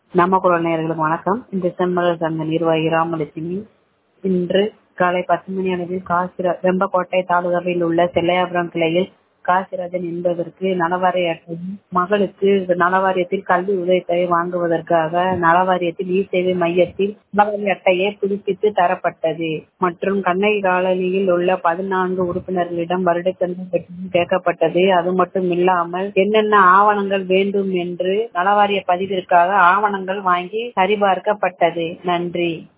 நாமக்கல் நேயர்களுக்கு வணக்கம். இந்த செம்மலர் சங்க நிர்வாகி ராமலட்சுமி. இன்று காலை 10 மணி அளவில் வெம்பக்கோட்டை தாலுகாவில் உள்ள செல்லையாபுரம் கிளையில் காசிராஜன் என்பதற்கு நலவாரிய அட்டையும், மகளுக்கு நலவாரியத்தில் கல்வி உதவித்தொகை வாங்குவதற்காக நலவாரியத்தில் இ சேவை மையத்தில் நலவாரிய அட்டையை புதுப்பித்து தரப்பட்டது. மற்றும் கண்ணகி காலனியில் உள்ள 14 உறுப்பினர்களிடம் வருடச்சந்தை பெற்று கேட்கப்பட்டது. அது மட்டும் இல்லாமல் என்னென்ன ஆவணங்கள் வேண்டும் என்று நலவாரிய பதிவிற்காக ஆவணங்கள் வாங்கி சரிபார்க்கப்பட்டது. நன்றி.